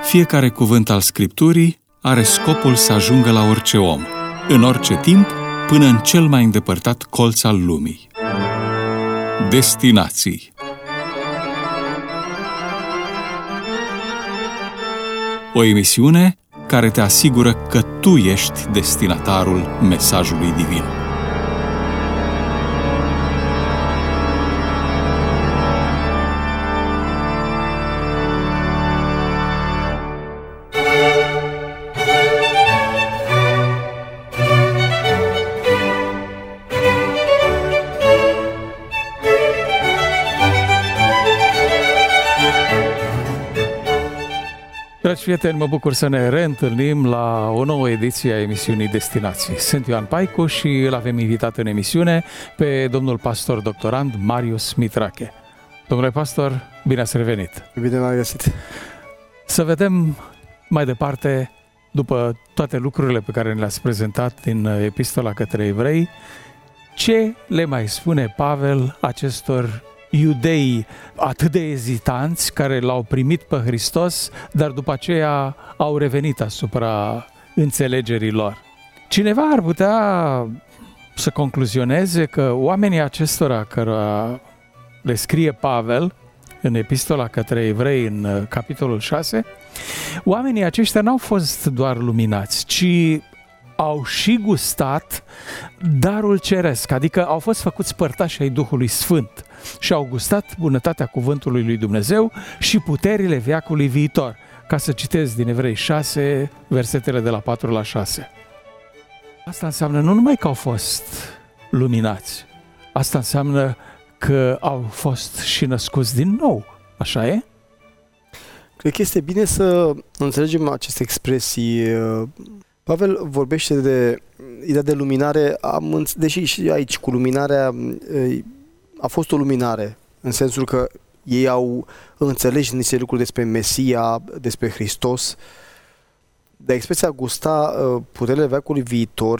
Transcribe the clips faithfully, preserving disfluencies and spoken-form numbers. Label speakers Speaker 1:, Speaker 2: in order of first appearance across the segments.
Speaker 1: Fiecare cuvânt al Scripturii are scopul să ajungă la orice om, în orice timp, până în cel mai îndepărtat colț al lumii. Destinații. O emisiune care te asigură că tu ești destinatarul mesajului divin.
Speaker 2: Dragi prieteni, mă bucur să ne reîntâlnim la o nouă ediție a emisiunii Destinații. Sunt Ioan Paicu și îl avem invitat în emisiune pe domnul pastor doctorand Marius Mitrache. Domnule pastor, bine ați revenit!
Speaker 3: Bine m-am găsit!
Speaker 2: Să vedem mai departe, după toate lucrurile pe care ne le-ați prezentat din Epistola către Evrei, ce le mai spune Pavel acestor iudei atât de ezitanți care l-au primit pe Hristos, dar după aceea au revenit asupra înțelegerii lor. Cineva ar putea să concluzioneze că oamenii acestora care le scrie Pavel în Epistola către Evrei, în capitolul șase, oamenii aceștia n-au fost doar luminați, ci au și gustat darul ceresc, adică au fost făcuți părtași ai Duhului Sfânt și au gustat bunătatea cuvântului lui Dumnezeu și puterile veacului viitor. Ca să citesc din Evrei șase, versetele de la patru la șase. Asta înseamnă nu numai că au fost luminați, asta înseamnă că au fost și născuți din nou. Așa e?
Speaker 3: Cred că este bine să înțelegem aceste expresii. Pavel vorbește de ideea de luminare, am, deși și aici cu luminarea a fost o luminare, în sensul că ei au înțeles niște lucruri despre Mesia, despre Hristos, dar expresia gusta puterile veacului viitor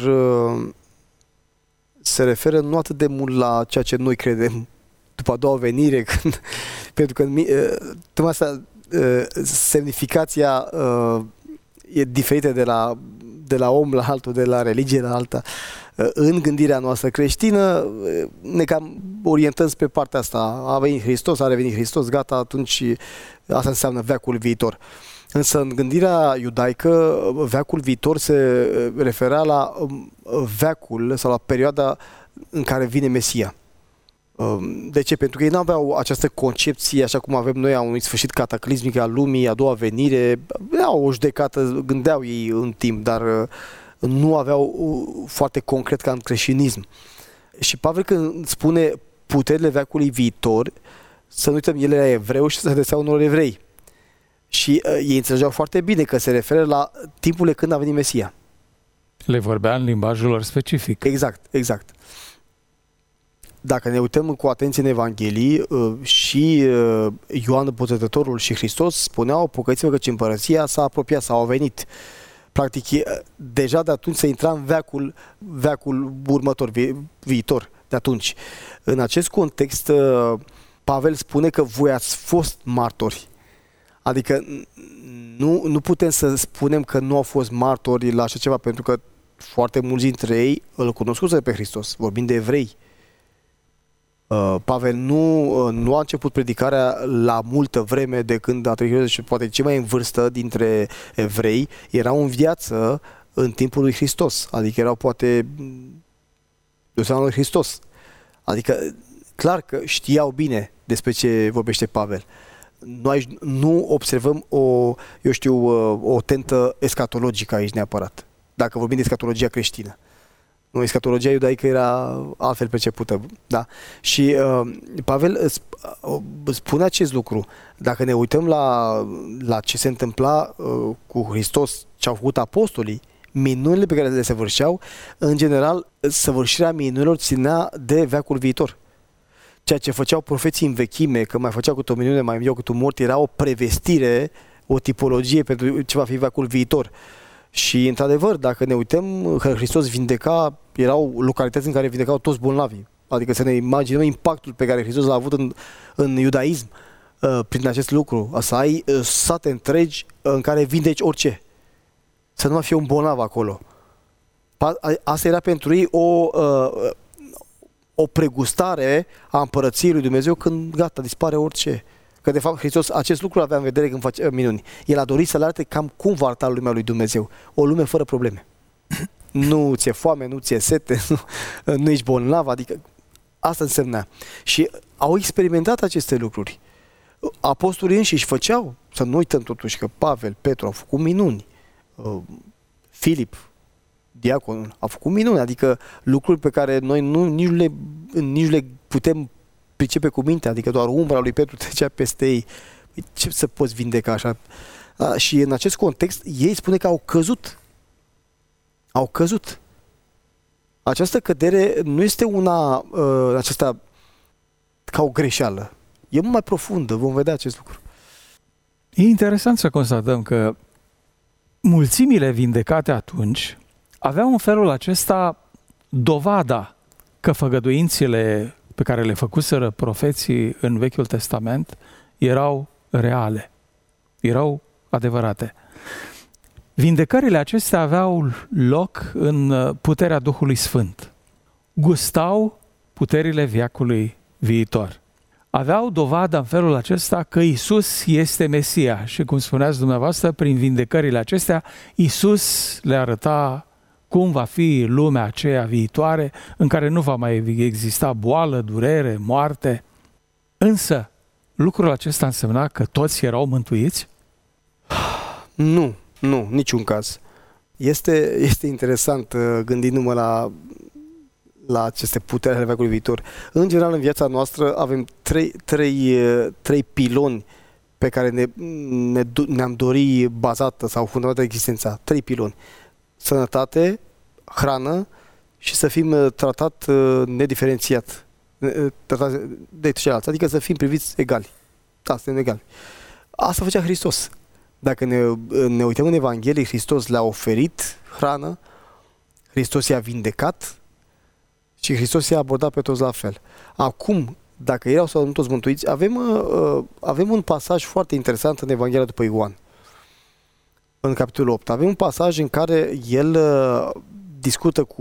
Speaker 3: se referă nu atât de mult la ceea ce noi credem după a doua venire, când, pentru că tocmai asta, semnificația e diferită de la, de la om la altul, de la religie la alta. În gândirea noastră creștină ne cam orientăm spre partea asta. A venit Hristos, a revenit Hristos, gata, atunci asta înseamnă veacul viitor. Însă în gândirea iudaică, veacul viitor se referea la veacul sau la perioada în care vine Mesia. De ce? Pentru că ei nu aveau această concepție, așa cum avem noi, a unui sfârșit cataclismic al lumii, a doua venire. Aveau o judecată, gândeau ei în timp, dar nu aveau foarte concret ca în creștinism. Și Pavel când spune puterile veacului viitor, să nu uităm, el era evreu și se adresea unor evrei. Și uh, ei înțelegeau foarte bine că se referă la timpurile când a venit Mesia.
Speaker 2: Le vorbea în limbajul lor specific.
Speaker 3: Exact, exact. Dacă ne uităm cu atenție în Evanghelii, uh, și uh, Ioan Botezătorul și Hristos spuneau: pocăiți-vă căci împărăția s-a apropiat sau a venit. Practic, deja de atunci se intra în veacul, veacul următor, vi, viitor, de atunci. În acest context, Pavel spune că voi ați fost martori. Adică nu, nu putem să spunem că nu au fost martori la așa ceva, pentru că foarte mulți dintre ei îl cunoscuseră pe Hristos, vorbind de evrei. Pavel nu, nu a început predicarea la multă vreme de când a trecut, și poate cei mai în vârstă dintre evrei erau în viață în timpul lui Hristos, adică erau poate de seama lui Hristos. Adică clar că știau bine despre ce vorbește Pavel. Noi nu observăm o, eu știu, o tentă escatologică aici neapărat, dacă vorbim de escatologia creștină. Nu, escatologia iudaică era altfel percepută, da? Și uh, Pavel uh, spune acest lucru. Dacă ne uităm la, la ce se întâmpla uh, cu Hristos, ce au făcut apostolii, minunile pe care le săvârșeau, în general, săvârșirea minunilor ținea de veacul viitor. Ceea ce făceau profeții în vechime, că mai făceau câte o minune, mai înviau câte un mort, era o prevestire, o tipologie pentru ce va fi veacul viitor. Și, într-adevăr, dacă ne uităm, că Hristos vindeca, erau localități în care vindecau toți bolnavii. Adică să ne imaginăm impactul pe care Hristos l-a avut în, în iudaism. uh, prin acest lucru, să ai uh, sate întregi în care vindeci orice. Să nu mai fie un bolnav acolo. Asta era pentru ei o, uh, o pregustare a împărăției lui Dumnezeu când gata, dispare orice. Că de fapt Hristos acest lucru avea în vedere când face minuni. El a dorit să le arate cam cum va arăta lumea lui Dumnezeu. O lume fără probleme. Nu ți-e foame, nu ți-e sete, nu, nu ești bolnav, adică asta însemna. Și au experimentat aceste lucruri. Apostolii înșiși făceau, să nu uităm totuși că Pavel, Petru au făcut minuni. Filip, diaconul, a făcut minuni, adică lucruri pe care noi nu, nici, le, nici le putem pricepe cu minte, adică doar umbra lui Petru trecea peste ei. Ce să poți vindeca așa? A, și în acest context, ei spune că au căzut. Au căzut. Această cădere nu este una uh, aceasta ca o greșeală. E mult mai profundă, vom vedea acest lucru.
Speaker 2: E interesant să constatăm că mulțimile vindecate atunci aveau în felul acesta dovada că făgăduințele pe care le făcuseră profeții în Vechiul Testament erau reale, erau adevărate. Vindecările acestea aveau loc în puterea Duhului Sfânt. Gustau puterile veacului viitor. Aveau dovada în felul acesta că Iisus este Mesia și, cum spuneați dumneavoastră, prin vindecările acestea, Iisus le arăta cum va fi lumea aceea viitoare în care nu va mai exista boală, durere, moarte. Însă, lucrul acesta însemna că toți erau mântuiți?
Speaker 3: Nu, nu, niciun caz. Este, este interesant gândindu-mă la, la aceste puteri ale veacului viitor. În general, în viața noastră avem trei, trei, trei piloni pe care ne, ne, ne-am dorit bazată sau fundamentată existența. Trei piloni. Sănătate, hrană și să fim tratat nediferențiat, tratat de ceilalți, adică să fim priviți egali. Da, suntem egali. Asta făcea Hristos. Dacă ne, ne uităm în Evanghelie, Hristos le-a oferit hrană, Hristos i-a vindecat și Hristos i-a abordat pe toți la fel. Acum, dacă erau sau nu toți mântuiți, avem, uh, avem un pasaj foarte interesant în Evanghelia după Ioan. În capitolul opt. Avem un pasaj în care el uh, discută cu,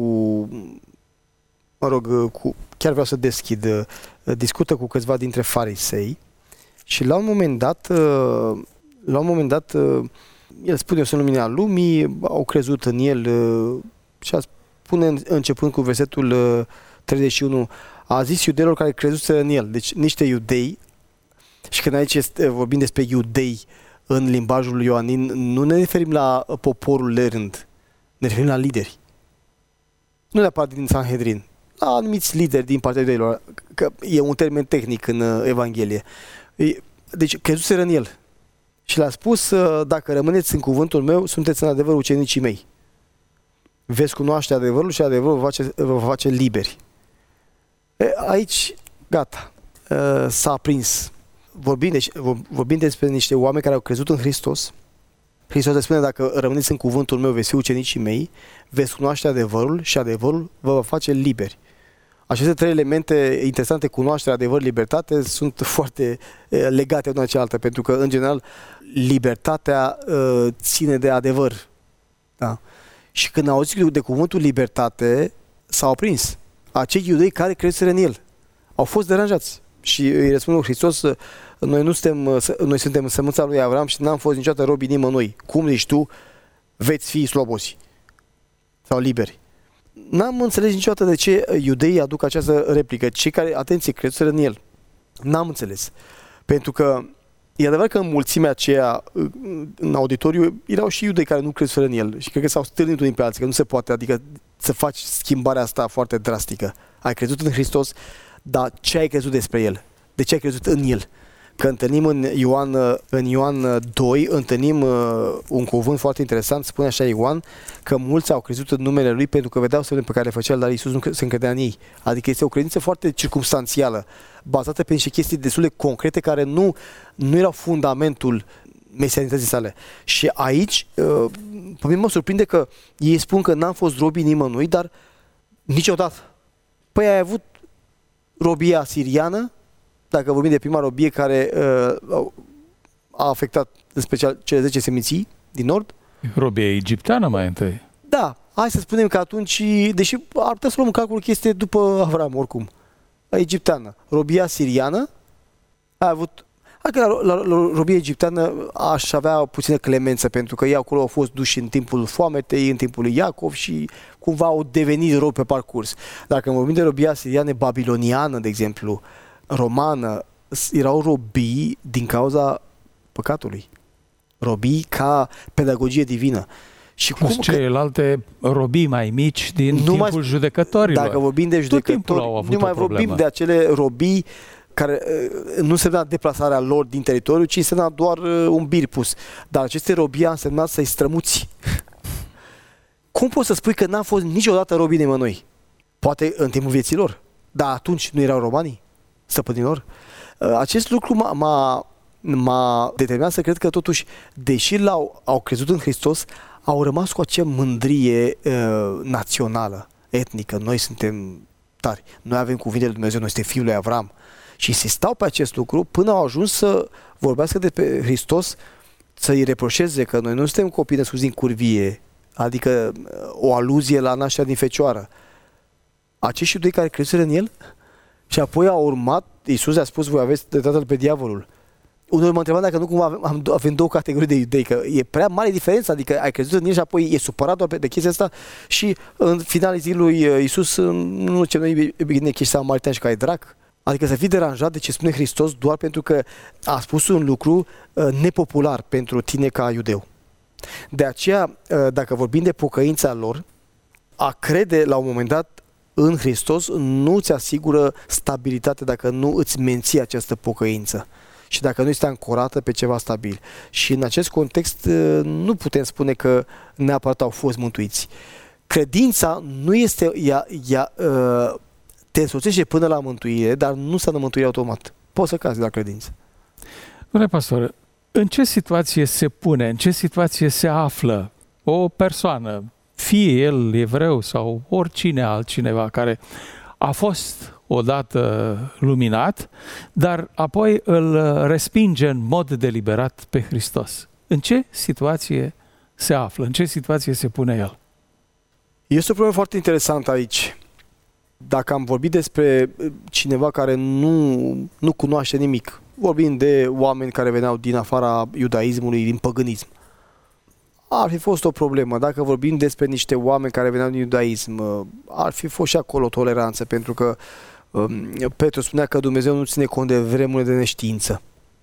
Speaker 3: mă rog, uh, cu, chiar vreau să deschid, uh, discută cu câțiva dintre farisei și la un moment dat, uh, la un moment dat, uh, el spune, eu sunt lumina lumii, au crezut în el uh, și a spune, începând cu versetul uh, treizeci și unu, a zis iudeilor care crezuseră în el, deci niște iudei, și când aici este, vorbim despre iudei, în limbajul ioanin, nu ne referim la poporul lerând, ne referim la lideri. Nu neapărat din Sanhedrin, la anumiți lideri din partea iudeilor, că e un termen tehnic în Evanghelie. Deci, crezuseră în el. Și le-a spus, dacă rămâneți în cuvântul meu, sunteți în adevăr ucenicii mei. Veți cunoaște adevărul și adevărul vă face, vă face liberi. E, aici, gata, s-a aprins. Vorbim, deci, vorbim despre niște oameni care au crezut în Hristos. Hristos le spune, dacă rămâneți în cuvântul meu, veți fi ucenicii mei, veți cunoaște adevărul și adevărul vă va face liberi. Aceste trei elemente interesante, cunoaștere, adevăr, libertate, sunt foarte eh, legate una cealaltă, pentru că, în general, libertatea eh, ține de adevăr. Da? Și când au auzit de cuvântul libertate, s-au aprins. Acei iudei care crezuseră în el au fost deranjați. Și îi răspunde Hristos, noi nu suntem, noi suntem în sămânța lui Avram și n-am fost niciodată robii nimănui. Cum zici tu, veți fi slobozi sau liberi? N-am înțeles niciodată de ce iudeii aduc această replică. Cei care, atenție, crezuseră în el. N-am înțeles. Pentru că e adevărat că în mulțimea aceea, în auditoriu, erau și iudei care nu crezuseră în el. Și cred că s-au stârnit unii pe alții, că nu se poate, adică să faci schimbarea asta foarte drastică. Ai crezut în Hristos, dar ce ai crezut despre el? De ce ai crezut în el? Că întâlnim în Ioan, în Ioan doi, întâlnim un cuvânt foarte interesant, spune așa Ioan, că mulți au crezut în numele lui pentru că vedeau semnele pe care le făcea el, dar Iisus nu se încredea în ei. Adică este o credință foarte circumstanțială, bazată pe niște chestii destul de concrete care nu, nu erau fundamentul mesianității sale. Și aici, pe mine mă surprinde că ei spun că n-am fost robii nimănui, dar niciodată. Păi ai avut robia siriană, dacă vorbim de prima robie care uh, a afectat în special cele zece seminții din nord.
Speaker 2: Robia egipteană mai întâi.
Speaker 3: Da, hai să spunem că atunci, deși ar putea să luăm în calcul că este după Avram oricum, egipteană. Robia siriană a avut... Adică la, la, la robia egipteană aș avea puțină clemență, pentru că ei acolo au fost duși în timpul foametei, în timpul lui Iacov și cumva au devenit robi pe parcurs. Dacă vorbim de robia siriană babiloniană, de exemplu, romană, erau robii din cauza păcatului. Robii ca pedagogie divină. Și cum
Speaker 2: celelalte robii mai mici din
Speaker 3: nu
Speaker 2: timpul
Speaker 3: mai,
Speaker 2: judecătorilor.
Speaker 3: Dacă vorbim de judecători, nu mai vorbim de acele robii care nu însemna deplasarea lor din teritoriu, ci însemna doar un bir pus. Dar aceste robii a însemnat să-i strămuți. Cum poți să spui că n-a fost niciodată robii nimănui? Poate în timpul vieții lor, dar atunci nu erau romanii, stăpânilor? Acest lucru m-a, m-a, m-a determinat să cred că totuși, deși l-au, au crezut în Hristos, au rămas cu acea mândrie uh, națională, etnică. Noi suntem tari, noi avem cuvintele lui Dumnezeu, noi suntem fiul lui Avram. Și insistau pe acest lucru până au ajuns să vorbească de pe Hristos, să-i reproșeze că noi nu suntem copii născuți din curvie, adică o aluzie la nașterea din fecioară. Acești iudei care crezuseră în el și apoi au urmat, Iisus le-a spus, voi aveți de tatăl pe diavolul. Unul m-a întrebat dacă nu cumva avem, avem două categorii de iudei, că e prea mare diferență, adică ai crezut în el și apoi e supărat doar de chestia asta și în finalul zilului Iisus nu ce noi bine că ești samaritan și că ai drac. Adică să fii deranjat de ce spune Hristos doar pentru că a spus un lucru uh, nepopular pentru tine ca iudeu. De aceea, uh, dacă vorbim de pocăința lor, a crede la un moment dat în Hristos nu îți asigură stabilitate dacă nu îți menții această pocăință și dacă nu este ancorată pe ceva stabil. Și în acest context uh, nu putem spune că neapărat au fost mântuiți. Credința nu este ea, ea uh, te însoțește până la mântuire, dar nu înseamnă mântuire automat. Poți să cazi la credință.
Speaker 2: Domnule pastor, în ce situație se pune, în ce situație se află o persoană, fie el evreu sau oricine altcineva care a fost odată luminat, dar apoi îl respinge în mod deliberat pe Hristos? În ce situație se află? În ce situație se pune el?
Speaker 3: Este o problemă foarte interesantă aici. Dacă am vorbit despre cineva care nu, nu cunoaște nimic, vorbim de oameni care veneau din afara iudaismului, din păgânism, ar fi fost o problemă. Dacă vorbim despre niște oameni care veneau din iudaism, ar fi fost și acolo toleranță, pentru că um, Petru spunea că Dumnezeu nu ține cont de vremurile de neștiință.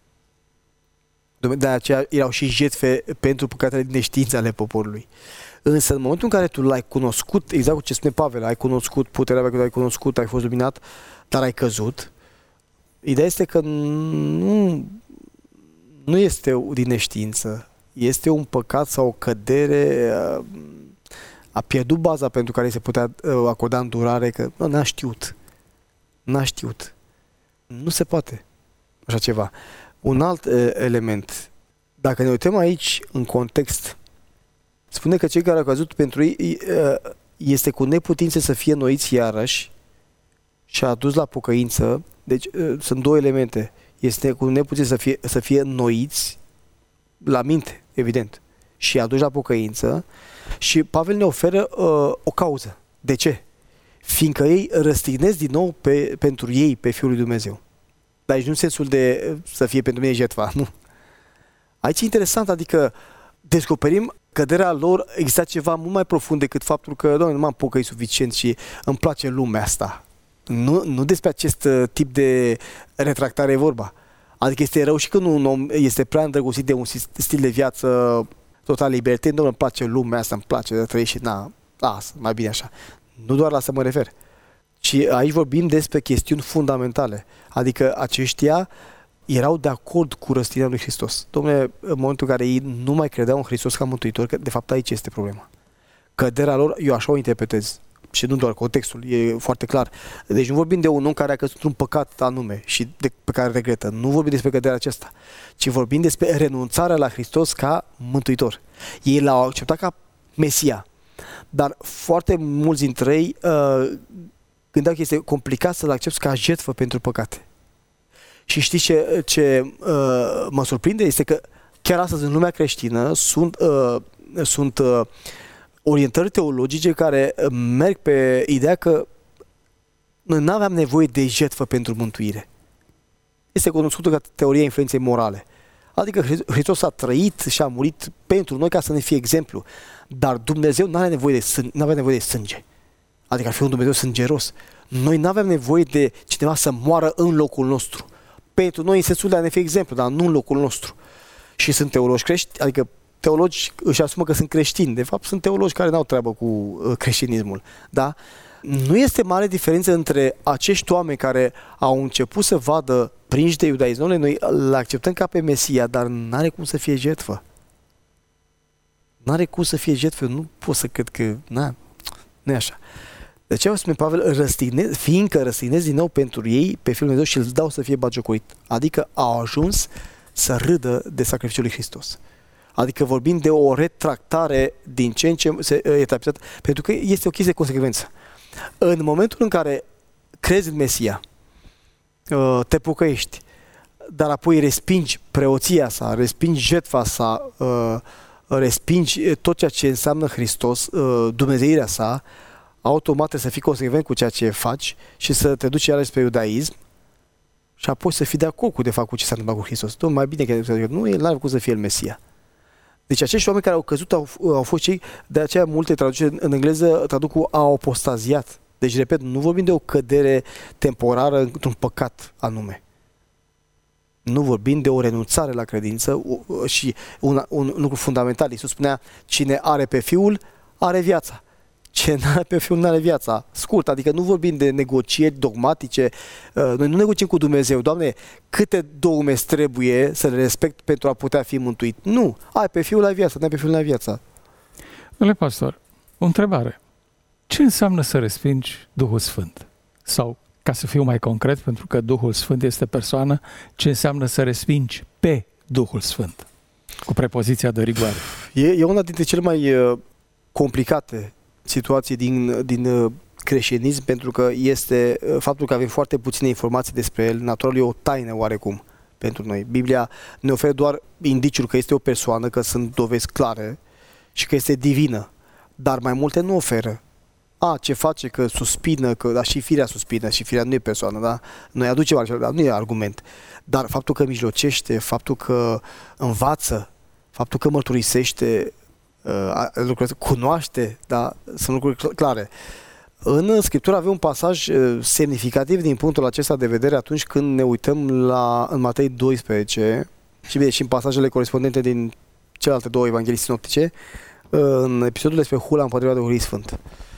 Speaker 3: De aceea erau și jertfe pentru păcatele din neștiință ale poporului. Însă în momentul în care tu l-ai cunoscut, exact cu ce spune Pavel, ai cunoscut puterea pe care ai cunoscut, ai fost luminat, dar ai căzut, ideea este că nu, nu este din neștiință, este un păcat sau o cădere, a pierdut baza pentru care se putea acorda îndurare, că nu, n-a știut, n-a știut, nu se poate așa ceva. Un alt element, dacă ne uităm aici în context, spune că cei care au căzut pentru ei este cu neputință să fie înnoiți iarăși și a adus la pocăință. Deci sunt două elemente. Este cu neputință să fie, să fie înnoiți la minte, evident, și aduși la pocăință. Și Pavel ne oferă uh, o cauză. De ce? Fiindcă ei răstignesc din nou pe, pentru ei pe Fiul lui Dumnezeu. Dar aici nu în sensul de să fie pentru mine jertfa, nu. Aici e interesant, adică descoperim căderea lor exista ceva mult mai profund decât faptul că, doamne, nu m-am pocăit suficient și îmi place lumea asta. Nu, nu despre acest tip de retractare e vorba. Adică este rău și când un om este prea îndrăgostit de un stil de viață total libertin, doamne, îmi place lumea asta, îmi place de trăi și na, lasă, mai bine așa. Nu doar la asta mă refer. Ci aici vorbim despre chestiuni fundamentale. Adică aceștia erau de acord cu răstignirea lui Hristos. Dom'le, în momentul în care ei nu mai credeau în Hristos ca mântuitor, că de fapt aici este problema. Căderea lor, eu așa o interpretez. Și nu doar contextul, e foarte clar. Deci nu vorbim de un om care a căzut într-un păcat anume și de, pe care regretă. Nu vorbim despre căderea aceasta, ci vorbim despre renunțarea la Hristos ca mântuitor. Ei l-au acceptat ca Mesia. Dar foarte mulți dintre ei uh, gândeau că este complicat să-l accepți ca jertfă pentru păcate. Și știți ce, ce uh, mă surprinde? Este că chiar astăzi în lumea creștină sunt, uh, sunt uh, orientări teologice care merg pe ideea că noi nu aveam nevoie de jertfă pentru mântuire. Este cunoscută ca teoria influenței morale. Adică Hristos a trăit și a murit pentru noi ca să ne fie exemplu. Dar Dumnezeu nu avea nevoie de sânge, nu avea nevoie de sânge. Adică ar fi un Dumnezeu sângeros. Noi nu avem nevoie de cineva să moară în locul nostru. Pentru noi în sensul de a ne fi exemplu, dar nu în locul nostru. Și sunt teologi creștini, adică teologi își asumă că sunt creștini. De fapt sunt teologi care n-au treabă cu creștinismul. Da? Nu este mare diferență între acești oameni care au început să vadă prinși de iudaism. Noi îl acceptăm ca pe Mesia, dar n-are cum să fie jertfă. N-are cum să fie jertfă. Nu pot să cred că... Na, nu e așa. De aceea spune Pavel, răstignez, fiindcă răstignez din nou pentru ei pe Fiul Dumnezeu și îl dau să fie batjocorit. Adică au ajuns să râdă de sacrificiul lui Hristos. Adică vorbim de o retractare din ce în ce se etapizat, pentru că este o chestie de consecvență. În momentul în care crezi în Mesia, te pocăiești, dar apoi respingi preoția sa, respingi jertfa sa, respingi tot ceea ce înseamnă Hristos, dumnezeirea sa, automat să fii consecvent cu ceea ce faci și să te duci iarăși spre iudaism și apoi să fii de acord cu de fapt cu ce s-a întâmplat cu Hristos. Dom'le, mai bine că nu, el n-are cum să fie el Mesia. Deci acești oameni care au căzut au, au fost cei, de aceea multe traduceri în engleză traduc cu a apostaziat. Deci, repet, nu vorbim de o cădere temporară într-un păcat anume. Nu vorbim de o renunțare la credință și un, un lucru fundamental. Iisus spunea, cine are pe Fiul, are viața. Cine nu are pe Fiul, nu are viața. Scurt, adică nu vorbim de negocieri dogmatice. Noi nu negociem cu Dumnezeu. Doamne, câte dogme trebuie să le respect pentru a putea fi mântuit? Nu. Ai pe Fiul, ai viața. Nu ai pe Fiul, nu ai viața.
Speaker 2: Domnule pastor, o întrebare. Ce înseamnă să respingi Duhul Sfânt? Sau, ca să fiu mai concret, pentru că Duhul Sfânt este persoană, ce înseamnă să respingi pe Duhul Sfânt? Cu prepoziția de rigoare.
Speaker 3: E, e una dintre cele mai uh, complicate situații din, din uh, creștinism, pentru că este uh, faptul că avem foarte puține informații despre el, natural e o taină oarecum pentru noi. Biblia ne oferă doar indiciul că este o persoană, că sunt dovezi clare și că este divină, dar mai multe nu oferă. A, ce face, că suspină, că da, și firea suspină, și firea nu e persoană, da? Noi aducem altceva, dar nu e argument. Dar faptul că mijlocește, faptul că învață, faptul că mărturisește, uh, lucrurile, cunoaște, da? Sunt lucruri clare. În Scriptură avem un pasaj uh, semnificativ din punctul acesta de vedere atunci când ne uităm la, în Matei doisprezece și bine, și în pasajele corespondente din celelalte două evanghelii sinoptice, uh, în episodul despre hula împotriva Duhului Sfânt.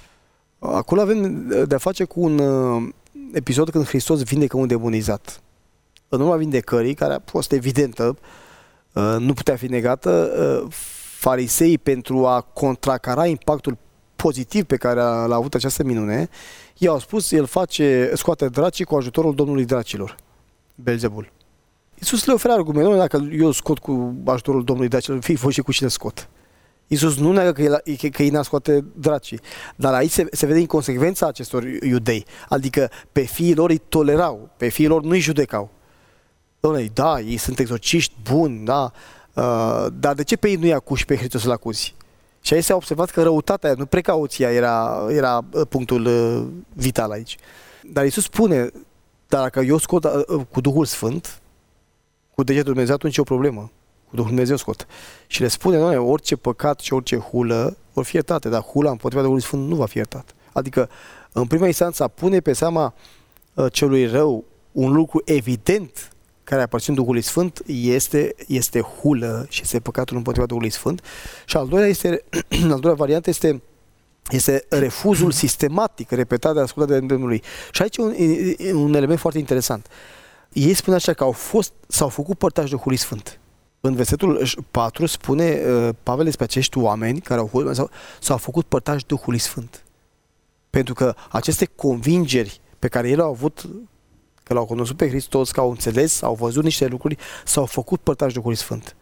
Speaker 3: Acolo avem de-a face cu un uh, episod când Hristos vindecă un demonizat. În urma vindecării, care a fost evidentă, uh, nu putea fi negată, uh, fariseii, pentru a contracara impactul pozitiv pe care l-a avut această minune, i-au spus, el face, scoate dracii cu ajutorul Domnului Dracilor, Belzebul. Iisus le oferă argumentul, dacă eu scot cu ajutorul Domnului Dracilor, fii voi și cu cine scot. Iisus nu neagă că, el, că, că ei n-a scoate dracii, dar aici se, se vede inconsecvența acestor iudei, adică pe fiii lor îi tolerau, pe fiii lor nu îi judecau. Doamne, da, ei sunt exorciști buni, da, uh, dar de ce pe ei nu-i acuși pe Hristos să-l acuzi? Și aici s-a observat că răutatea, nu precauția era, era punctul uh, vital aici. Dar Iisus spune, dar dacă eu scot uh, cu Duhul Sfânt, cu degetul Dumnezeu, atunci e o problemă. Cu Duhul Dumnezeu scot. Și le spune, doamne, orice păcat și orice hulă vor fi iertate, dar hula împotriva Duhului Sfânt nu va fi iertat. Adică, în prima instanță, pune pe seama uh, celui rău un lucru evident care aparține Duhului Sfânt, este, este hulă și este păcatul împotriva Duhului Sfânt. Și al doilea, este, al doilea variant este, este refuzul sistematic, repetat de ascultarea de îndemnului. Și aici e un, e un element foarte interesant. Ei spun așa că au fost, s-au făcut părtași Duhului Sfânt. În versetul patru spune uh, Pavel despre acești oameni care au fost, s-au, s-au făcut părtași Duhului Sfânt. Pentru că aceste convingeri pe care ele au avut, că l-au cunoscut pe Hristos, că au înțeles, au văzut niște lucruri, s-au făcut părtași Duhului Sfânt.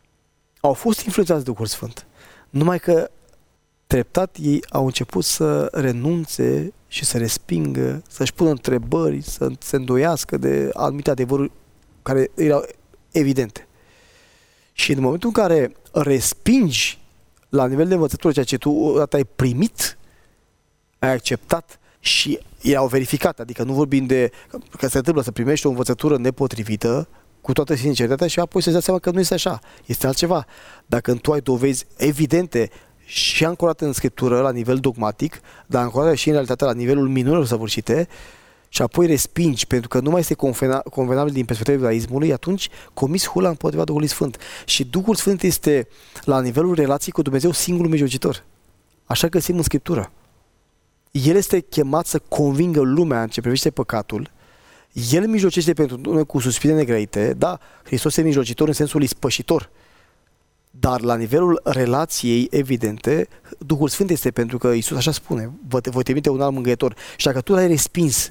Speaker 3: Au fost influențați de Duhul Sfânt. Numai că treptat ei au început să renunțe și să respingă, să-și pună întrebări, să se îndoiască de anumite adevăruri care erau evidente. Și în momentul în care respingi la nivel de învățătură ceea ce tu odată ai primit, ai acceptat și erau verificate, adică nu vorbim de că se întâmplă să primești o învățătură nepotrivită cu toată sinceritatea și apoi să-ți dai seama că nu este așa, este altceva. Dacă tu ai dovezi evidente și ancorate în Scriptură la nivel dogmatic, dar ancorate și în realitate la nivelul minunilor săvârșite, și apoi respingi pentru că nu mai este convenabil din perspectiva iudaismului, atunci comiți hula împotriva Duhului Sfânt. Și Duhul Sfânt este la nivelul relației cu Dumnezeu singurul mijlocitor. Așa găsim în Scriptură. El este chemat să convingă lumea în ce privește păcatul. El mijlocește pentru noi cu suspine negrăite. Da, Hristos este mijlocitor în sensul ispășitor. Dar la nivelul relației evidente, Duhul Sfânt este, pentru că Iisus așa spune, vă voi trimite un alt mângâietor. Și dacă tu l-ai respins,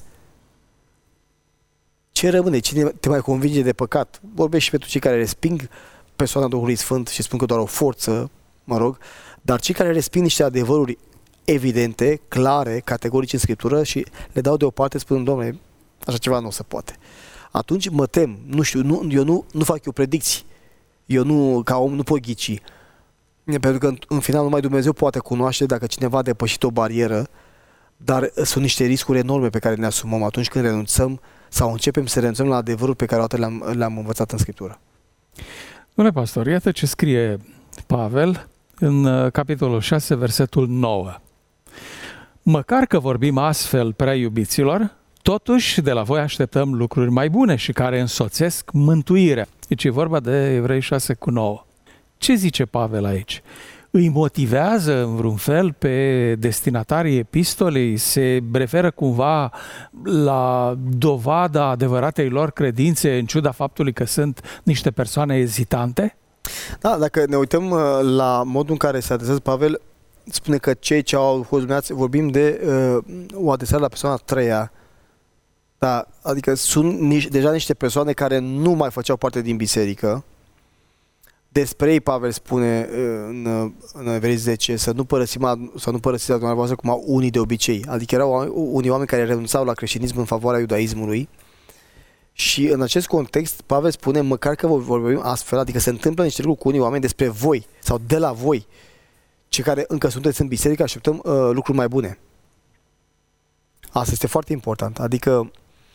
Speaker 3: ce rămâne? Cine te mai convinge de păcat? Vorbești și pentru cei care resping persoana Duhului Sfânt și spun că doar o forță, mă rog, dar cei care resping niște adevăruri evidente, clare, categorice în Scriptură și le dau deoparte spunând, Doamne, așa ceva nu se poate. Atunci mă tem, nu știu, nu, eu nu, nu fac eu predicții. Eu nu, ca om, nu pot ghici. Pentru că în, în final numai Dumnezeu poate cunoaște dacă cineva a depășit o barieră, dar sunt niște riscuri enorme pe care ne asumăm atunci când renunțăm sau începem să renunțăm la adevărul pe care le-am, le-am învățat în Scriptură.
Speaker 2: Domnule pastor, iată ce scrie Pavel în capitolul șase, versetul nouă. Măcar că vorbim astfel, prea iubiților, totuși de la voi așteptăm lucruri mai bune și care însoțesc mântuirea. Deci e vorba de Evrei șase cu nouă. Ce zice Pavel aici? Îi motivează în vreun fel pe destinatarii epistolei? Se referă cumva la dovada adevăratei lor credințe în ciuda faptului că sunt niște persoane ezitante?
Speaker 3: Da, dacă ne uităm la modul în care se adresează Pavel, spune că cei ce au fost luminați, vorbim de uh, o adresare la persoana a treia. Da, adică sunt nici, deja niște persoane care nu mai făceau parte din biserică. Despre ei Pavel spune în, în Evrei zece să nu părăsim, să nu părăsiți adunarea voastră cum au unii de obicei. Adică erau unii oameni care renunțau la creștinism în favoarea iudaismului. Și în acest context Pavel spune măcar că vorbim astfel, adică se întâmplă niște lucruri cu unii oameni despre voi sau de la voi, cei care încă sunteți în biserică, așteptăm uh, lucruri mai bune. Asta este foarte important. Adică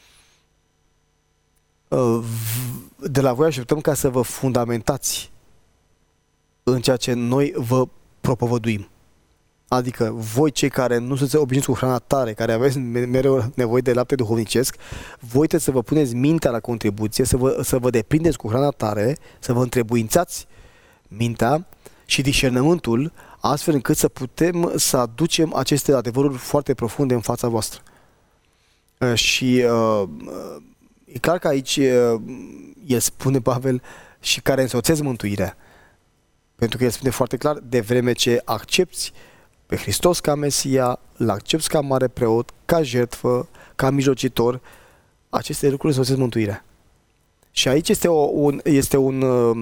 Speaker 3: uh, de la voi așteptăm ca să vă fundamentați în ceea ce noi vă propovăduim. Adică voi cei care nu sunteți obișnuiți cu hrana tare, care aveți mereu nevoie de lapte duhovnicesc, voi trebuie să vă puneți mintea la contribuție, să vă, să vă deprindeți cu hrana tare, să vă întrebuințați mintea și discernământul, astfel încât să putem să aducem aceste adevăruri foarte profunde în fața voastră. Și uh, e clar că aici uh, el spune, Pavel, și care însoțesc mântuirea. Pentru că el spune foarte clar, de vreme ce accepți pe Hristos ca Mesia, îl accepți ca mare preot, ca jertfă, ca mijlocitor, aceste lucruri însoțesc mântuirea. Și aici este, o, un, este un,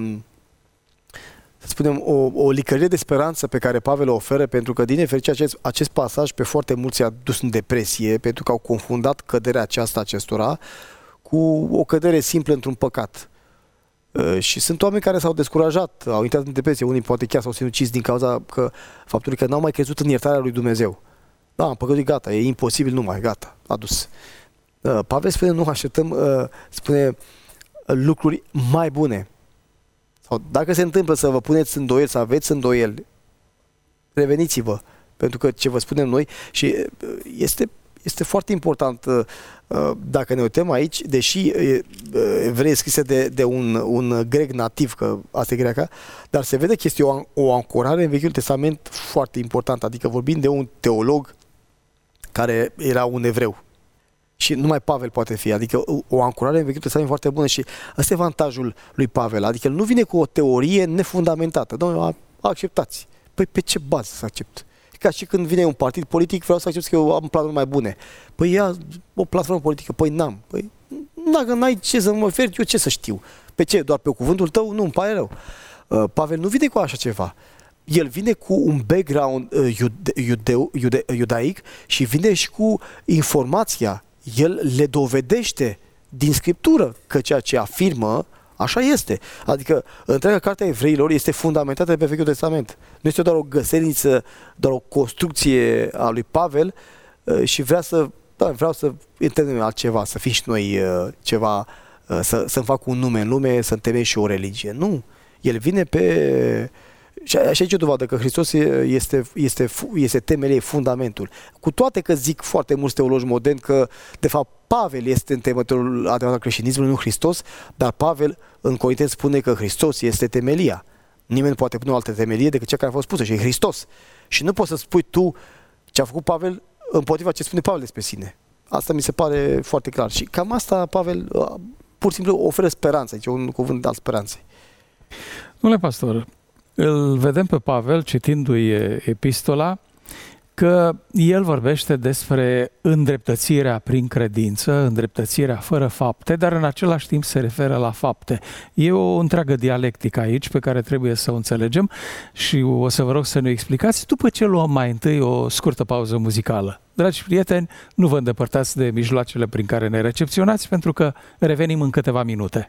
Speaker 3: să spunem, o, o licărire de speranță pe care Pavel o oferă, pentru că din nefericire acest, acest pasaj pe foarte mulți a dus în depresie, pentru că au confundat căderea aceasta acestora cu o cădere simplă într-un păcat. Și sunt oameni care s-au descurajat, au intrat în depresie, unii poate chiar s-au sinucis din cauza că faptului că n-au mai crezut în iertarea lui Dumnezeu. Da, am păcătuit, gata, e imposibil, nu mai, gata, a dus. Pavel spune, nu așteptăm, spune, lucruri mai bune. Sau dacă se întâmplă să vă puneți îndoieli, să aveți îndoieli, reveniți-vă, pentru că ce vă spunem noi, și este, este foarte important, dacă ne uităm aici, deși Evrei scrise de, de un, un grec nativ, că asta e greaca, dar se vede că este o, o ancorare în Vechiul Testament foarte importantă, adică vorbim de un teolog care era un evreu. Și numai Pavel poate fi, adică o ancorare în Vechiul Testament foarte bună și ăsta e avantajul lui Pavel, adică el nu vine cu o teorie nefundamentată, domnule, acceptați. Păi pe ce bază să accept? Ca și când vine un partid politic, vreau să accept că eu am planuri mai bune. Păi ia o platformă politică, păi n-am. Păi dacă n-ai ce să mă oferi, eu ce să știu? Pe ce? Doar pe cuvântul tău? Nu, îmi pare rău. Uh, Pavel nu vine cu așa ceva. El vine cu un background uh, iude, iude, iude, iudaic și vine și cu informația. El le dovedește din Scriptură că ceea ce afirmă așa este. Adică întreaga carte a Evreilor este fundamentată pe Vechiul Testament. Nu este doar o găselniță, doar o construcție a lui Pavel și vrea să, da, vreau să întâlnim altceva, să fim și noi ceva, să, să-mi fac un nume în lume, să întemei și o religie. Nu. El vine pe... Și aici e o dovadă că Hristos este, este, este temelie, fundamentul. Cu toate că zic foarte mulți teologi moderni că, de fapt, Pavel este întemeitorul adevărat al creștinismului, nu Hristos, dar Pavel în Corinteni spune că Hristos este temelia. Nimeni nu poate pune o altă temelie decât cea care a fost pusă, și e Hristos. Și nu poți să spui tu ce a făcut Pavel împotriva ce spune Pavel despre sine. Asta mi se pare foarte clar. Și cam asta Pavel pur și simplu oferă speranță, deci un cuvânt al speranței.
Speaker 2: Domnule pastor, îl vedem pe Pavel citindu-i epistola că el vorbește despre îndreptățirea prin credință, îndreptățirea fără fapte, dar în același timp se referă la fapte. E o întreagă dialectică aici pe care trebuie să o înțelegem și o să vă rog să ne explicați după ce luăm mai întâi o scurtă pauză muzicală. Dragi prieteni, nu vă îndepărtați de mijloacele prin care ne recepționați, pentru că revenim în câteva minute.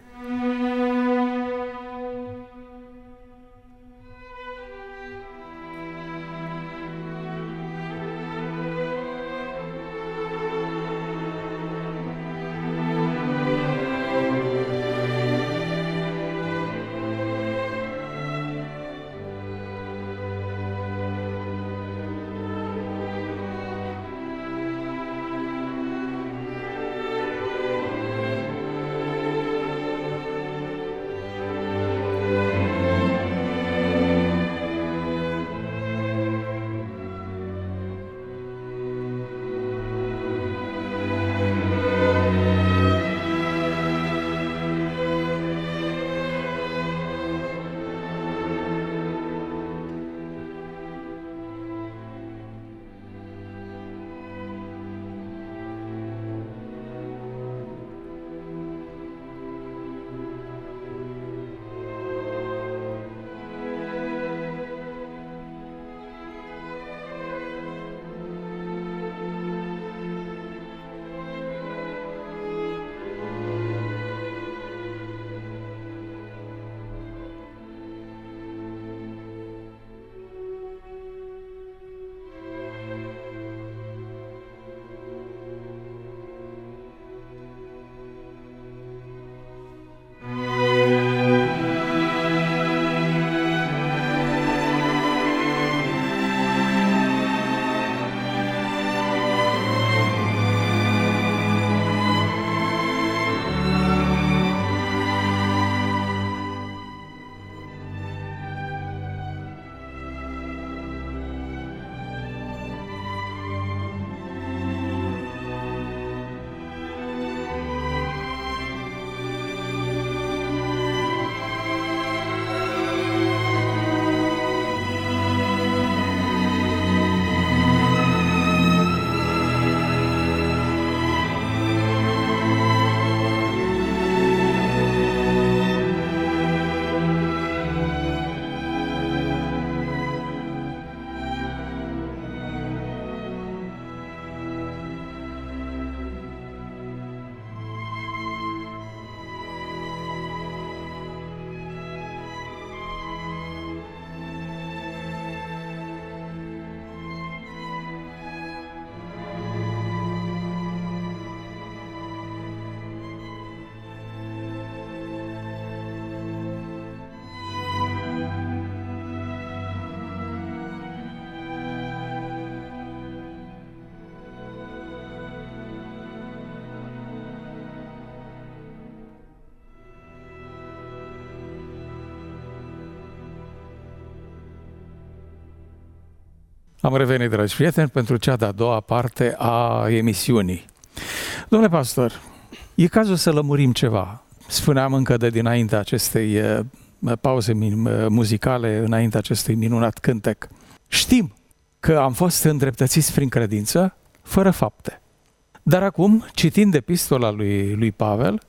Speaker 2: Am revenit, dragi prieteni, pentru cea de-a doua parte a emisiunii. Domnule pastor, e cazul să lămurim ceva. Spuneam încă de dinainte acestei pauze muzicale, înainte acestui minunat cântec. Știm că am fost îndreptățiți prin credință, fără fapte. Dar acum, citind epistola lui, lui Pavel,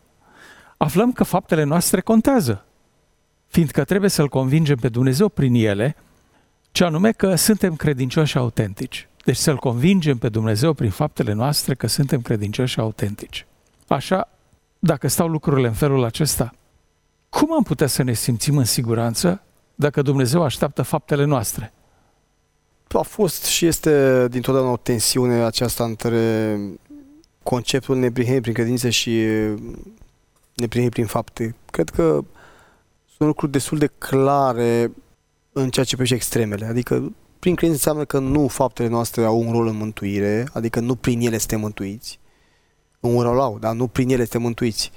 Speaker 2: aflăm că faptele noastre contează, fiindcă trebuie să-L convingem pe Dumnezeu prin ele, ce anume că suntem credincioși și autentici. Deci să-L convingem pe Dumnezeu prin faptele noastre că suntem credincioși și autentici. Așa dacă stau lucrurile în felul acesta, cum am putea să ne simțim în siguranță dacă Dumnezeu așteaptă faptele noastre?
Speaker 3: A fost și este dintotdeauna o tensiune aceasta între conceptul neprihănirii prin credință și neprihănirii prin fapte. Cred că sunt lucruri destul de clare în ceea ce privește extremele. Adică prin credință înseamnă că nu faptele noastre au un rol în mântuire, adică nu prin ele suntem mântuiți. Un rol au, dar nu prin ele suntem mântuiți.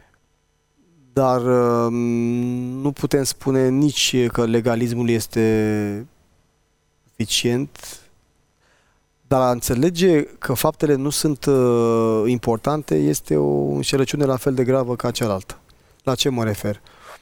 Speaker 3: Dar nu putem spune nici că legalismul este suficient, dar a înțelege că faptele nu sunt uh, importante este o înșelăciune la fel de gravă ca cealaltă. La ce mă refer?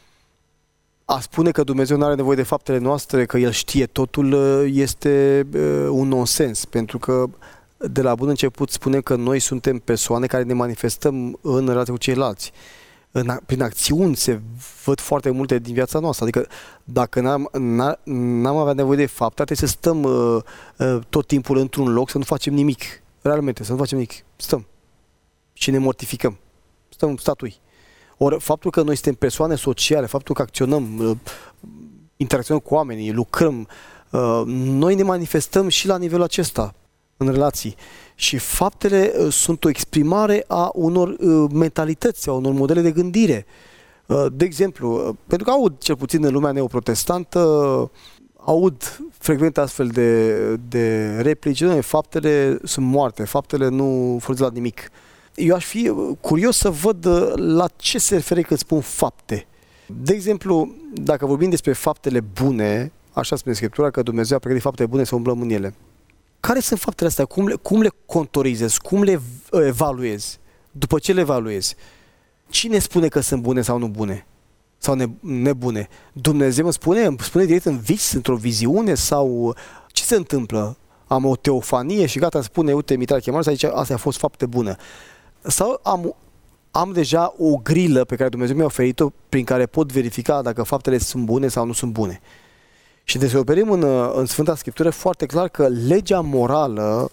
Speaker 3: A spune că Dumnezeu nu are nevoie de faptele noastre, că El știe totul, este uh, un nonsens, pentru că de la bun început spunem că noi suntem persoane care ne manifestăm în relație cu ceilalți. În, prin acțiuni se văd foarte multe din viața noastră. Adică dacă n-am, n-am avea nevoie de fapte, trebuie să stăm uh, uh, tot timpul într-un loc, să nu facem nimic. Realmente, să nu facem nimic. Stăm. Și ne mortificăm. Stăm statui. Ori faptul că noi suntem persoane sociale, faptul că acționăm, uh, interacționăm cu oamenii, lucrăm, uh, noi ne manifestăm și la nivelul acesta, în relații. Și faptele uh, sunt o exprimare a unor uh, mentalități, a unor modele de gândire. Uh, de exemplu, uh, pentru că aud, cel puțin în lumea neoprotestantă, uh, aud frecvent astfel de, de replici, nu, faptele sunt moarte, faptele nu folosesc la nimic. Eu aș fi curios să văd uh, la ce se referă când spun fapte. De exemplu, dacă vorbim despre faptele bune, așa spune Scriptura, că Dumnezeu a pregătit fapte bune să umblăm în ele. Care sunt faptele astea? Cum le, cum le contorizezi? Cum le evaluezi? După ce le evaluezi? Cine spune că sunt bune sau nu bune? Sau ne, nebune? Dumnezeu îmi spune? Îmi spune direct în vis, într-o viziune? Sau ce se întâmplă? Am o teofanie și gata, spune, uite, Mitral chemare, să zice, asta a fost fapte bună. Sau am, am deja o grilă pe care Dumnezeu mi-a oferit-o prin care pot verifica dacă faptele sunt bune sau nu sunt bune. Și descoperim în, în Sfânta Scriptură foarte clar că legea morală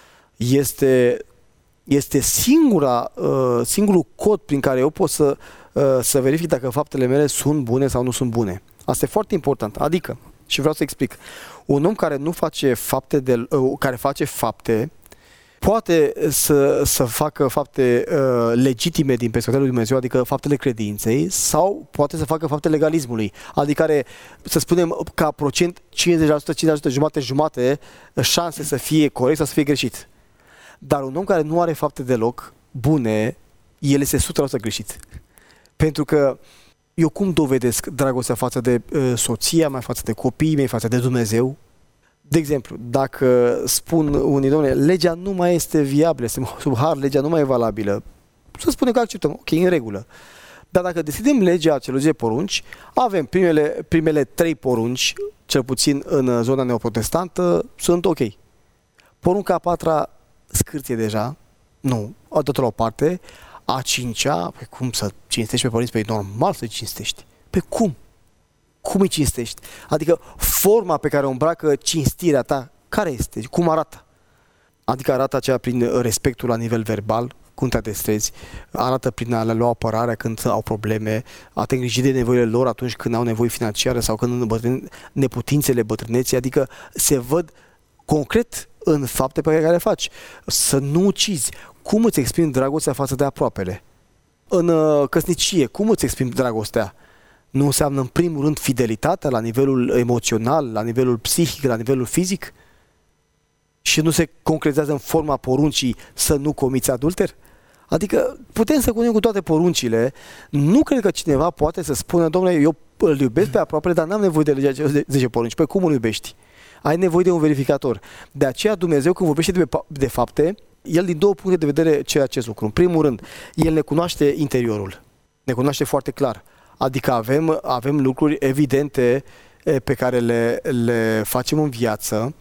Speaker 3: este, este singura, uh, singurul cod prin care eu pot să, uh, să verific dacă faptele mele sunt bune sau nu sunt bune. Asta e foarte important. Adică, și vreau să explic, un om care nu face fapte, de, uh, care face fapte, poate să, să facă fapte uh, legitime din perspectiva lui Dumnezeu, adică faptele credinței, sau poate să facă fapte legalismului, adică, să spunem, ca procent cincizeci la sută, cincizeci la sută, jumate-jumate, șanse să fie corect sau să fie greșit. Dar un om care nu are fapte deloc bune, el este o sută la sută greșit. Pentru că eu cum dovedesc dragostea față de uh, soția mea, față de copiii mei, față de Dumnezeu? De exemplu, dacă spun unii, domnule, legea nu mai este viabilă, este sub har, legea nu mai e valabilă, să spunem că acceptăm, ok, în regulă. Dar dacă decidem legea celor zece porunci, avem primele, primele trei porunci, cel puțin în zona neoprotestantă, sunt ok. Porunca a patra scârție deja, nu, o dat la o parte, a cincea, pe cum să cinstești pe părinți? Pe normal să cinstești. Pe cum? Cum îi cinstești? Adică forma pe care o îmbracă cinstirea ta, care este? Cum arată? Adică arată aceea prin respectul la nivel verbal, cum te adestrezi, arată prin a le lua apărarea când au probleme, a te îngriji de nevoile lor atunci când au nevoie financiare sau când bătrân, neputințele bătrâneții, adică se văd concret în fapte pe care le faci. Să nu ucizi. Cum îți exprimi dragostea față de aproapele? În uh, căsnicie, cum îți exprimi dragostea? Nu înseamnă în primul rând fidelitatea la nivelul emoțional, la nivelul psihic, la nivelul fizic? Și nu se concretizează în forma poruncii să nu comiți adulter? Adică putem să cunoaștem cu toate poruncile. Nu cred că cineva poate să spună, domnule, eu îl iubesc pe aproapele, dar n-am nevoie de legea zece porunci. Păi cum îl iubești? Ai nevoie de un verificator. De aceea Dumnezeu, când vorbește de, de fapte, El din două puncte de vedere ce acest lucru. În primul rând, El ne cunoaște interiorul. Ne cunoaște foarte clar. Adică avem, avem lucruri evidente pe care le, le facem în viață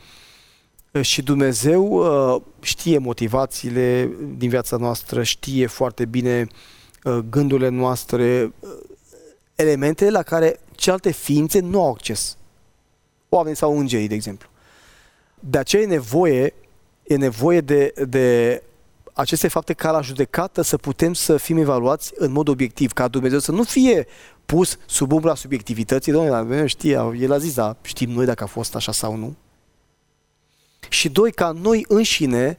Speaker 3: și Dumnezeu știe motivațiile din viața noastră, știe foarte bine gândurile noastre, elemente la care celelalte ființe nu au acces. Oamenii sau îngerii, de exemplu. De aceea e nevoie, e nevoie de, de aceste fapte ca la judecată să putem să fim evaluați în mod obiectiv, ca Dumnezeu să nu fie pus sub umbra subiectivității. Doamne, știa, el a zis, dar știm noi dacă a fost așa sau nu. Și doi, ca noi înșine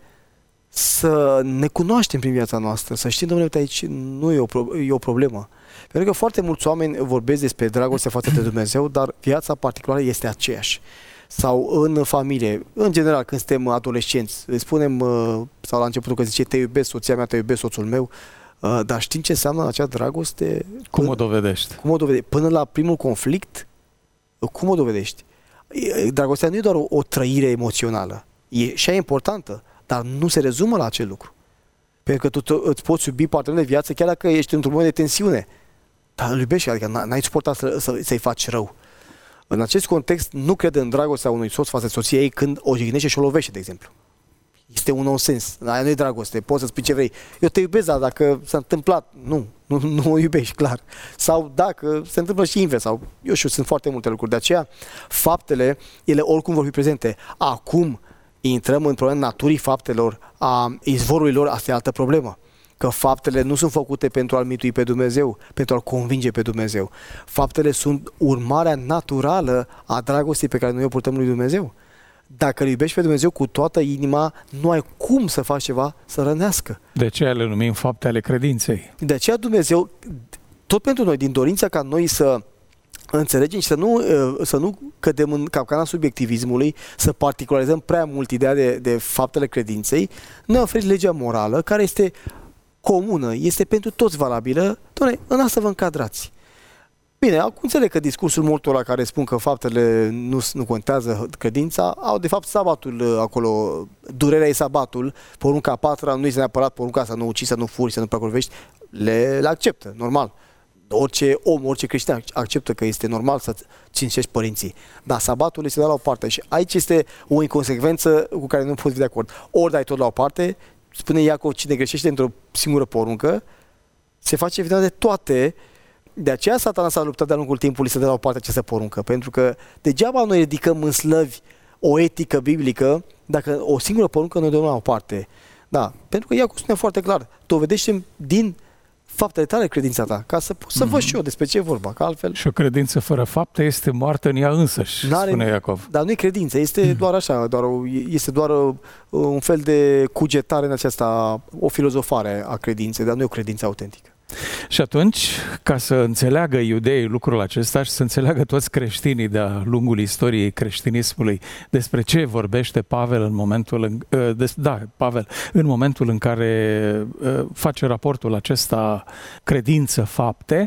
Speaker 3: să ne cunoaștem prin viața noastră, să știm, domnule, aici nu e o, pro- e o problemă. Pentru că foarte mulți oameni vorbesc despre dragoste față de Dumnezeu, dar viața particulară este aceeași. Sau în familie, în general, când suntem adolescenți, le spunem, sau la începutul că zice, te iubesc soția mea, te iubesc soțul meu, dar știm ce înseamnă acea dragoste?
Speaker 2: Cum o dovedești?
Speaker 3: Cum o dovedești? Până la primul conflict, cum o dovedești? Dragostea nu e doar o, o trăire emoțională, e și ea importantă, dar nu se rezumă la acel lucru. Pentru că tu îți poți iubi partenerul de viață chiar dacă ești într-un moment de tensiune, dar îl iubești, adică n-ai suportat să, să, să-i faci rău. În acest context, nu cred în dragostea unui soț față de soția ei când o jignește și o lovește, de exemplu. Este un nonsens. Aia nu e dragoste. Poți să spui ce vrei. Eu te iubesc, dar dacă s-a întâmplat, nu, nu, nu o iubești, clar. Sau dacă se întâmplă și invers. Sau, eu știu, sunt foarte multe lucruri. De aceea, faptele, ele oricum vor fi prezente. Acum intrăm în problema naturii faptelor, a izvorului lor, asta e altă problemă. Că faptele nu sunt făcute pentru a-L mitui pe Dumnezeu, pentru a-L convinge pe Dumnezeu. Faptele sunt urmarea naturală a dragostei pe care noi o purtăm lui Dumnezeu. Dacă îl iubești pe Dumnezeu cu toată inima, nu ai cum să faci ceva să rănească.
Speaker 2: De aceea le numim fapte ale credinței.
Speaker 3: De aceea Dumnezeu, tot pentru noi, din dorința ca noi să înțelegem și să nu, să nu cădem în capcana subiectivismului, să particularizăm prea mult ideea de, de faptele credinței, ne oferi legea morală, care este comună, este pentru toți valabilă. Doamne, în asta vă încadrați. Bine, acum înțeleg că discursul multora care spun că faptele nu, nu contează credința, au de fapt sabatul acolo, durerea e sabatul, porunca a patra nu este neapărat porunca să nu ucizi, să nu furi, să nu preacurvești, le, le acceptă, normal. Orice om, orice creștin acceptă că este normal să cinstești părinții. Dar sabatul este dat la o parte și aici este o inconsecvență cu care nu poți fi de acord. Ori dai tot la o parte, spune Iacov, cine greșește într-o singură poruncă, se face vinovat de toate. De aceea Satana s-a luptat de-a lungul timpului să dea la o parte această poruncă, pentru că degeaba noi ridicăm în slăvi o etică biblică dacă o singură poruncă noi dăm la o parte. Da, pentru că Iacov spune foarte clar, dovedește din faptele tale credința ta, ca să pot să mm-hmm. văd și eu despre ce e vorba, că altfel...
Speaker 2: Și o credință fără fapte este moartă în ea însăși, N-are, spune Iacov.
Speaker 3: Dar nu e credință, este mm-hmm. doar așa, doar o, este doar o, un fel de cugetare în aceasta, o filozofare a credinței, dar nu e o credință autentică.
Speaker 2: Și atunci, ca să înțeleagă iudeii lucrul acesta și să înțeleagă toți creștinii de-a lungul istoriei creștinismului despre ce vorbește Pavel în momentul în, da, Pavel, în momentul în care face raportul acesta credință-fapte,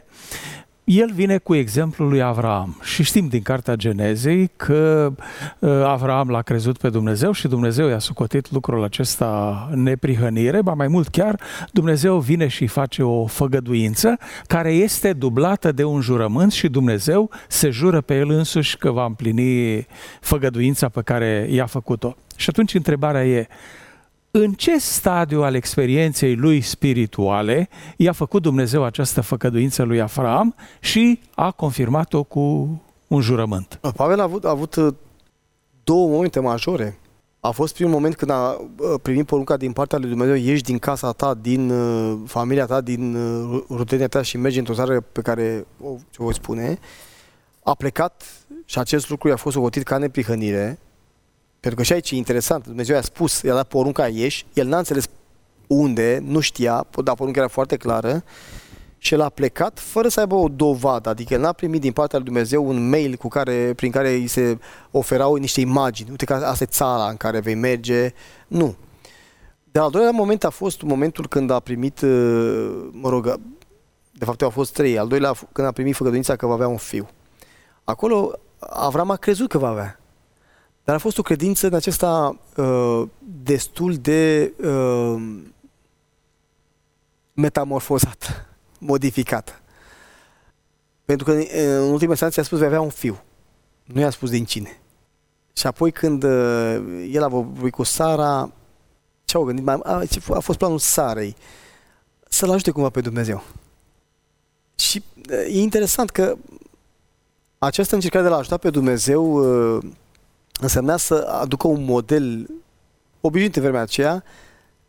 Speaker 2: el vine cu exemplul lui Avraam și știm din cartea Genezei că Avraam l-a crezut pe Dumnezeu și Dumnezeu i-a socotit lucrul acesta neprihănire, ba mai mult chiar, Dumnezeu vine și face o făgăduință care este dublată de un jurământ și Dumnezeu se jură pe el însuși că va împlini făgăduința pe care i-a făcut-o. Și atunci întrebarea e, în ce stadiu al experienței lui spirituale i-a făcut Dumnezeu această făgăduință lui Avraam și a confirmat-o cu un jurământ?
Speaker 3: Pavel a avut, a avut două momente majore. A fost primul moment când a primit porunca din partea lui Dumnezeu, ieși din casa ta, din familia ta, din rudenia ta și mergi într-o țară pe care o, ce voi spune. A plecat și acest lucru i-a fost socotit ca neprihănire. Pentru că și aici e interesant, Dumnezeu i-a spus, i-a dat porunca ieși, el n-a înțeles unde, nu știa, dar porunca era foarte clară și el a plecat fără să aibă o dovadă, adică el n-a primit din partea lui Dumnezeu un mail cu care, prin care îi se oferau niște imagini, uite că asta e țara în care vei merge, nu. Dar al doilea moment a fost momentul când a primit, mă rog, de fapt au fost trei, al doilea când a primit făgăduința că va avea un fiu. Acolo Avram a crezut că va avea. Dar a fost o credință în acesta uh, destul de uh, metamorfozată, modificată. Pentru că în ultima instanță a spus vei avea un fiu. Nu i-a spus din cine. Și apoi când uh, el a vorbit cu Sara, ce-au gândit? Mai, a, a fost planul Sarei să-l ajute cumva pe Dumnezeu. Și uh, e interesant că această încercare de a ajuta pe Dumnezeu uh, însemna să aducă un model obișnuit în vremea aceea,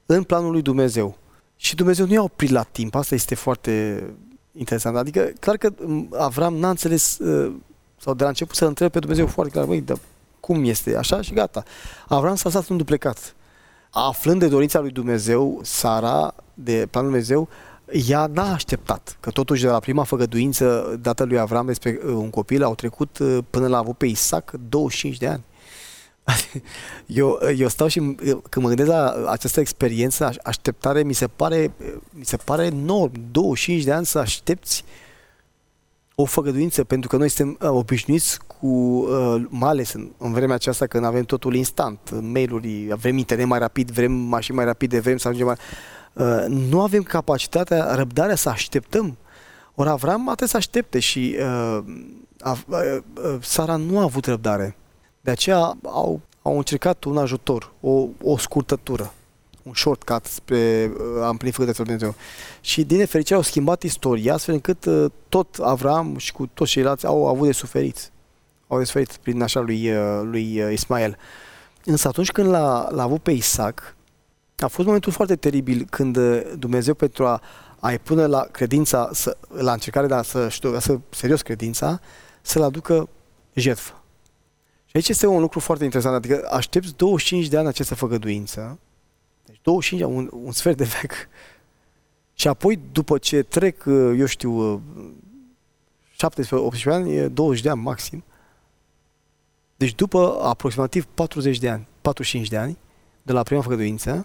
Speaker 3: în planul lui Dumnezeu. Și Dumnezeu nu i-a oprit la timp, asta este foarte interesant. Adică, clar că Avram n-a înțeles, sau de la început să întrebe pe Dumnezeu foarte clar, băi, dar cum este așa și gata. Avram s-a lăsat înduplecat. Aflând de dorința lui Dumnezeu, Sara, de planul Dumnezeu, ea n-a așteptat, că totuși de la prima făgăduință dată lui Avram despre un copil au trecut până l-a avut pe Isaac douăzeci și cinci de ani. Eu, eu stau și când mă gândesc la această experiență, așteptare, mi se pare, mi se pare enorm, douăzeci și cinci de ani să aștepți o făgăduință, pentru că noi suntem obișnuiți cu, mai ales în, în vremea aceasta când avem totul instant, mail-uri, vrem internet mai rapid, vrem mașini mai rapide, vrem să ajungem mai... Nu avem capacitatea, răbdarea să așteptăm. Ori Avram a trebuit să aștepte și uh, uh, uh, Sara nu a avut răbdare. De aceea au, au încercat un ajutor, o, o scurtătură, un shortcut spre uh, a împlini făgăduința lui Dumnezeu. Și din nefericire au schimbat istoria astfel încât uh, tot Avram și cu toți ceilalți au avut de suferit. Au de suferit prin așa lui, uh, lui uh, Ismael. Însă atunci când l-a, l-a avut pe Isaac, a fost momentul foarte teribil când Dumnezeu, pentru a, a-i pune la credința, să, la încercare de a să să serios credința, să-l aducă jertfă. Și aici este un lucru foarte interesant, adică aștepți douăzeci și cinci de ani această făgăduință, deci douăzeci și cinci, un, un sfert de veac, și apoi după ce trec, eu știu, șaptesprezece optsprezece ani, douăzeci de ani maxim, deci după aproximativ patruzeci de ani, patruzeci și cinci de ani, de la prima făgăduință,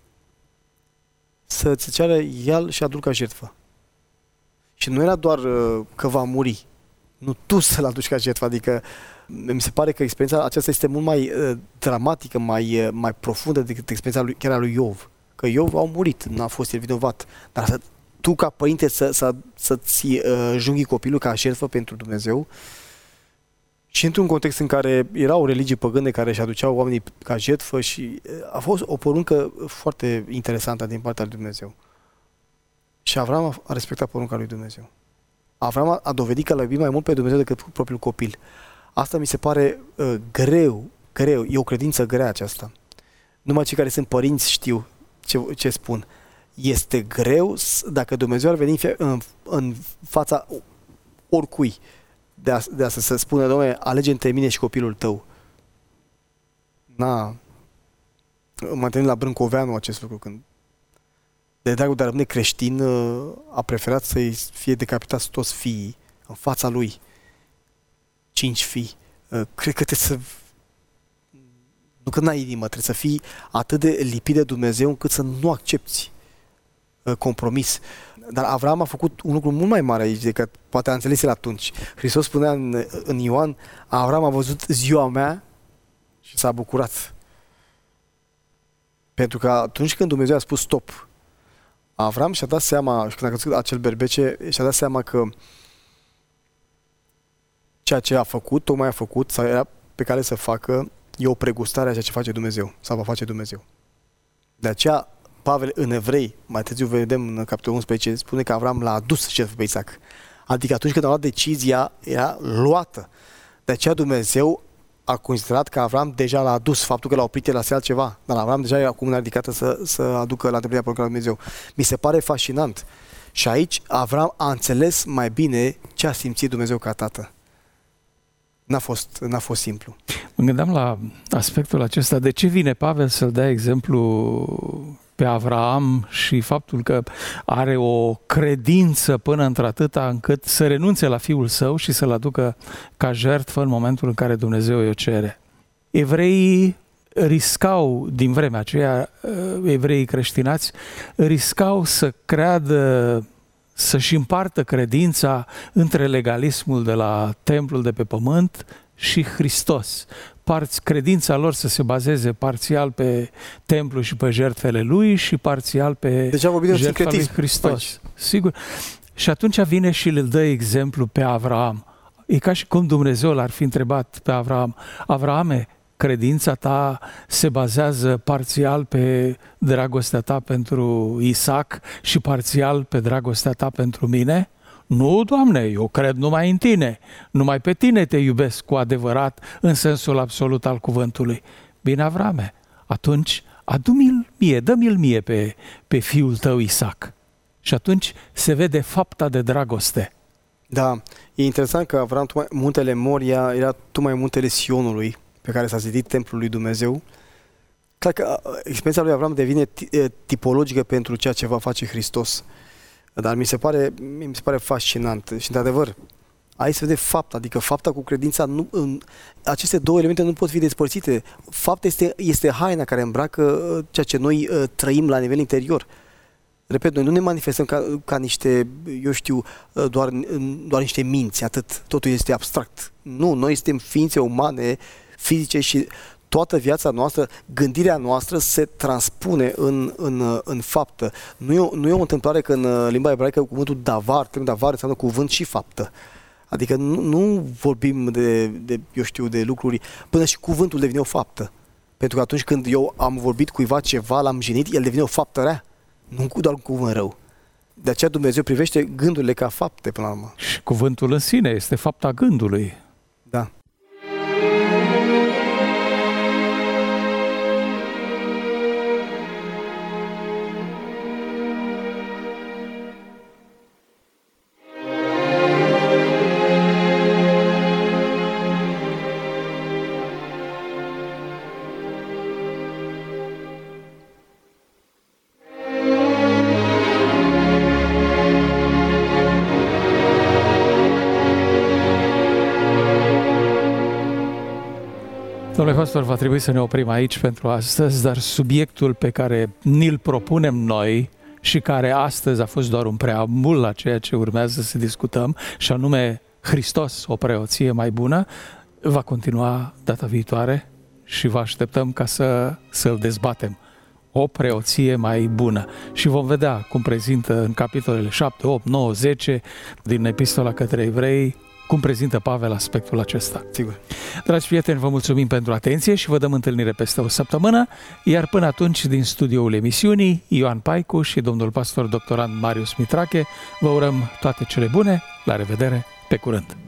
Speaker 3: să-ți ceară el și aduc ca jertfă. Și nu era doar uh, că va muri, nu tu să-l aduci ca jertfă, adică mi se pare că experiența aceasta este mult mai uh, dramatică, mai, uh, mai profundă decât experiența lui, chiar a lui Iov. Că Iov a murit, n-a fost el vinovat, dar să, tu ca părinte să, să, să-ți uh, junghii copilul ca jertfă pentru Dumnezeu, și într-un context în care erau religii păgâne care își aduceau oamenii ca jertfă, și a fost o poruncă foarte interesantă din partea lui Dumnezeu. Și Avram a respectat porunca lui Dumnezeu. Avram a dovedit că l-a iubit mai mult pe Dumnezeu decât propriul copil. Asta mi se pare uh, greu, greu, e o credință grea aceasta. Numai cei care sunt părinți știu ce, ce spun. Este greu dacă Dumnezeu ar veni în, în fața oricui, de a, de a să se spună, Doamne, alege între mine și copilul tău. Na, m-am întâlnit la Brâncoveanu acest lucru, când de dragul de a rămâne creștin a preferat să-i fie decapitați toți fiii în fața lui. Cinci fii. Cred că trebuie să... Nu că n-ai inimă, trebuie să fii atât de lipit de Dumnezeu încât să nu accepti compromis. Dar Avram a făcut un lucru mult mai mare aici decât poate a înțeles el atunci. Hristos spunea în, în Ioan, Avram a văzut ziua mea și s-a bucurat. Pentru că atunci când Dumnezeu a spus stop, Avram și-a dat seama, și când a căzut acel berbece, și-a dat seama că ceea ce a făcut, tocmai a făcut, sau era pe care să facă, e o pregustare a ceea ce face Dumnezeu, sau va face Dumnezeu. De aceea, Pavel în Evrei, mai târziu vedem în capitolul unsprezece, spune că Avram l-a adus jertfă pe Isaac. Adică atunci când a luat decizia, era luată. De aceea Dumnezeu a considerat că Avram deja l-a adus, faptul că l-a oprit el la altceva, dar Avram deja era cu mâna ridicată să, să aducă la întâmplarea poruncii lui Dumnezeu. Mi se pare fascinant. Și aici Avram a înțeles mai bine ce a simțit Dumnezeu ca tată. N-a fost, n-a fost simplu.
Speaker 2: Mă gândeam la aspectul acesta. De ce vine Pavel să-l dea exemplu pe Avraam și faptul că are o credință până într-atâta încât să renunțe la fiul său și să-l aducă ca jertfă în momentul în care Dumnezeu i-o cere? Evreii riscau, din vremea aceea, evreii creștinați, riscau să creadă, să-și împartă credința între legalismul de la templul de pe pământ și Hristos. Parți, credința lor să se bazeze parțial pe templu și pe jertfele lui și parțial pe
Speaker 3: deci
Speaker 2: jertfa lui Hristos. Aici. Sigur. Și atunci vine și îl dă exemplu pe Avraam. E ca și cum Dumnezeu l-ar fi întrebat pe Avraam: Avraame, credința ta se bazează parțial pe dragostea ta pentru Isaac și parțial pe dragostea ta pentru mine? Nu, Doamne, eu cred numai în Tine. Numai pe Tine te iubesc cu adevărat, în sensul absolut al cuvântului. Bine, Avrame, atunci adu-mi-l mie, dă-mi-l mie pe, pe fiul tău Isaac. Și atunci se vede fapta de dragoste.
Speaker 3: Da, e interesant că Avram, muntele Moria era tocmai muntele Sionului, pe care s-a zidit templul lui Dumnezeu. Clar că experiența lui Avram devine tipologică pentru ceea ce va face Hristos. Dar mi se pare, mi se pare fascinant și, într-adevăr, aici se vede fapta, adică fapta cu credința, nu, în, aceste două elemente nu pot fi despărțite. Fapta este, este haina care îmbracă ceea ce noi uh, trăim la nivel interior. Repet, noi nu ne manifestăm ca, ca niște, eu știu, doar, doar niște minți, atât. Totul este abstract. Nu, noi suntem ființe umane, fizice și toată viața noastră, gândirea noastră se transpune în, în, în faptă. Nu e, o, nu e o întâmplare că în limba ebraică cuvântul davar, termenul davar înseamnă cuvânt și faptă. Adică nu, nu vorbim de, de, eu știu, de lucruri, până și cuvântul devine o faptă. Pentru că atunci când eu am vorbit cuiva ceva, l-am jenit, el devine o faptă rea. Nu doar un cuvânt rău. De aceea Dumnezeu privește gândurile ca fapte, până la urmă.
Speaker 2: Și cuvântul în sine este fapta gândului.
Speaker 3: Da.
Speaker 2: Domnule pastor, va trebui să ne oprim aici pentru astăzi, dar subiectul pe care ni-l propunem noi și care astăzi a fost doar un preambul la ceea ce urmează să discutăm, și anume Hristos, o preoție mai bună, va continua data viitoare și vă așteptăm ca să, să-l dezbatem. O preoție mai bună. Și vom vedea cum prezintă în capitolele șapte, opt, nouă, zece din Epistola către Evrei, cum prezintă Pavel aspectul acesta.
Speaker 3: Sigur.
Speaker 2: Dragi prieteni, vă mulțumim pentru atenție și vă dăm întâlnire peste o săptămână, iar până atunci, din studioul emisiunii, Ioan Paicu și domnul pastor doctorand Marius Mitrache, vă urăm toate cele bune, la revedere, pe curând!